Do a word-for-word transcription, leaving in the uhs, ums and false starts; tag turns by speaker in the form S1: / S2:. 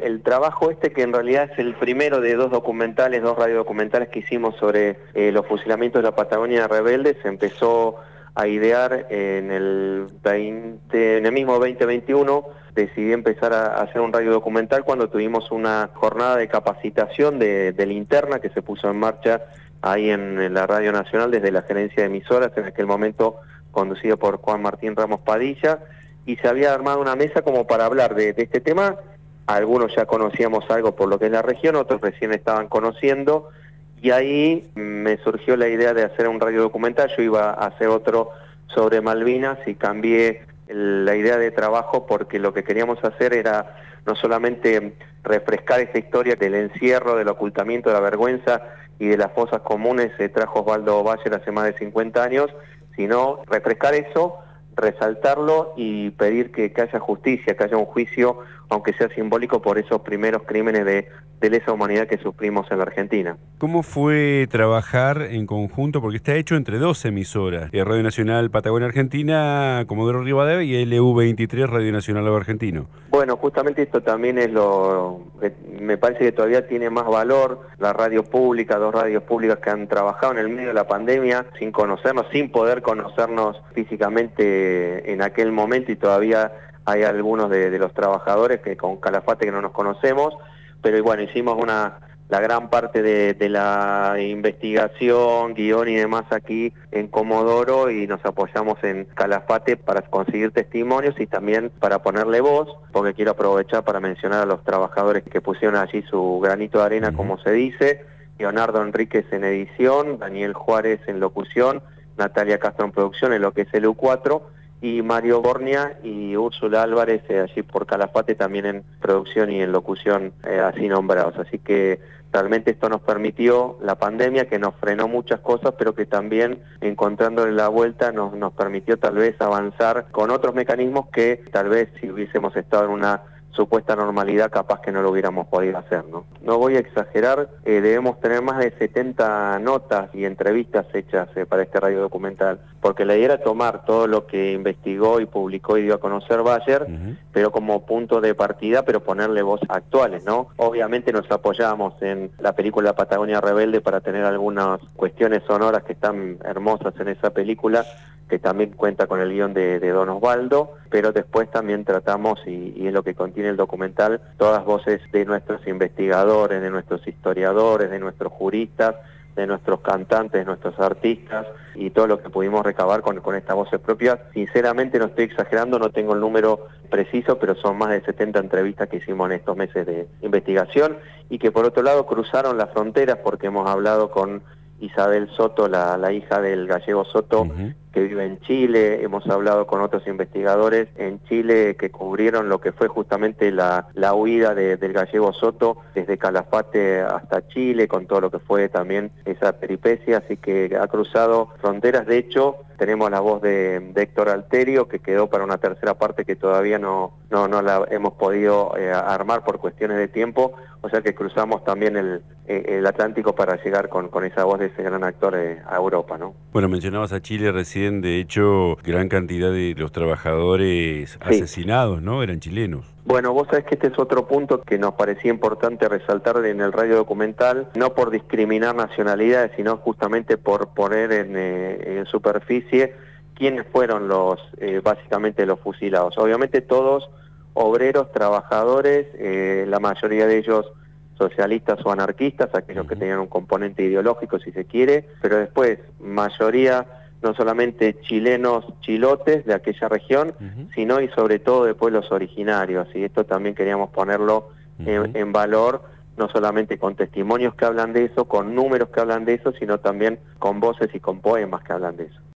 S1: el trabajo este, que en realidad es el primero de dos documentales, dos radiodocumentales que hicimos sobre eh, los fusilamientos de la Patagonia Rebelde, se empezó a idear en el, veinte, en el mismo veinte veintiuno. Decidí empezar a hacer un radiodocumental cuando tuvimos una jornada de capacitación de, de linterna que se puso en marcha ahí en, en la Radio Nacional desde la gerencia de emisoras, en aquel momento conducido por Juan Martín Ramos Padilla, y se había armado una mesa como para hablar de, de este tema. Algunos ya conocíamos algo por lo que es la región, otros recién estaban conociendo, y ahí me surgió la idea de hacer un radiodocumental. Yo iba a hacer otro sobre Malvinas y cambié la idea de trabajo porque lo que queríamos hacer era no solamente refrescar esta historia del encierro, del ocultamiento, de la vergüenza y de las fosas comunes que trajo Osvaldo Bayer hace más de cincuenta años, sino refrescar eso, resaltarlo y pedir que, que haya justicia, que haya un juicio, aunque sea simbólico, por esos primeros crímenes de, de lesa humanidad que sufrimos en la Argentina.
S2: ¿Cómo fue trabajar en conjunto? Porque está hecho entre dos emisoras, Radio Nacional Patagonia Argentina, Comodoro Rivadavia, y L U veintitrés, Radio Nacional Argentino.
S1: Bueno, justamente esto también es lo que me parece que todavía tiene más valor, la radio pública, dos radios públicas que han trabajado en el medio de la pandemia, sin conocernos, sin poder conocernos físicamente en aquel momento, y todavía hay algunos de, de los trabajadores que con Calafate que no nos conocemos, pero bueno, hicimos una la gran parte de, de la investigación, guión y demás aquí en Comodoro, y nos apoyamos en Calafate para conseguir testimonios y también para ponerle voz, porque quiero aprovechar para mencionar a los trabajadores que pusieron allí su granito de arena, como se dice: Leonardo Enríquez en edición, Daniel Juárez en locución, Natalia Castro en producción en lo que es el U cuatro, y Mario Bornia y Úrsula Álvarez eh, allí por Calafate también en producción y en locución, eh, así nombrados. Así que realmente esto nos permitió, la pandemia, que nos frenó muchas cosas, pero que también, encontrándole la vuelta, nos, nos permitió tal vez avanzar con otros mecanismos que tal vez si hubiésemos estado en una supuesta normalidad, capaz que no lo hubiéramos podido hacer, ¿no? No voy a exagerar, eh, debemos tener más de setenta notas y entrevistas hechas eh, para este radiodocumental, porque la idea era tomar todo lo que investigó y publicó y dio a conocer Bayer, uh-huh. pero como punto de partida, pero ponerle voz actuales, ¿no? Obviamente nos apoyamos en la película Patagonia Rebelde para tener algunas cuestiones sonoras que están hermosas en esa película, que también cuenta con el guión de, de Don Osvaldo, pero después también tratamos, y, y es lo que contiene el documental, todas voces de nuestros investigadores, de nuestros historiadores, de nuestros juristas, de nuestros cantantes, de nuestros artistas, y todo lo que pudimos recabar con, con estas voces propias. Sinceramente no estoy exagerando, no tengo el número preciso, pero son más de setenta entrevistas que hicimos en estos meses de investigación, y que por otro lado cruzaron las fronteras, porque hemos hablado con Isabel Soto, la, la hija del gallego Soto, uh-huh. que vive en Chile. Hemos hablado con otros investigadores en Chile que cubrieron lo que fue justamente la, la huida de, del gallego Soto desde Calafate hasta Chile, con todo lo que fue también esa peripecia, así que ha cruzado fronteras. De hecho, tenemos la voz de, de Héctor Alterio, que quedó para una tercera parte que todavía no, no, no la hemos podido eh, armar por cuestiones de tiempo, o sea que cruzamos también el, el Atlántico para llegar con, con esa voz de ese gran actor eh, a Europa, ¿no?
S2: Bueno, mencionabas a Chile recién, de hecho, gran cantidad de los trabajadores sí. asesinados, ¿no? Eran chilenos.
S1: Bueno, vos sabés que este es otro punto que nos parecía importante resaltar en el radiodocumental, no por discriminar nacionalidades, sino justamente por poner en, eh, en superficie quiénes fueron los, eh, básicamente los fusilados. Obviamente todos obreros, trabajadores, eh, la mayoría de ellos socialistas o anarquistas, aquellos que tenían un componente ideológico si se quiere, pero después mayoría no solamente chilenos chilotes de aquella región, uh-huh. sino y sobre todo de pueblos originarios, y esto también queríamos ponerlo uh-huh. en, en valor, no solamente con testimonios que hablan de eso, con números que hablan de eso, sino también con voces y con poemas que hablan de eso.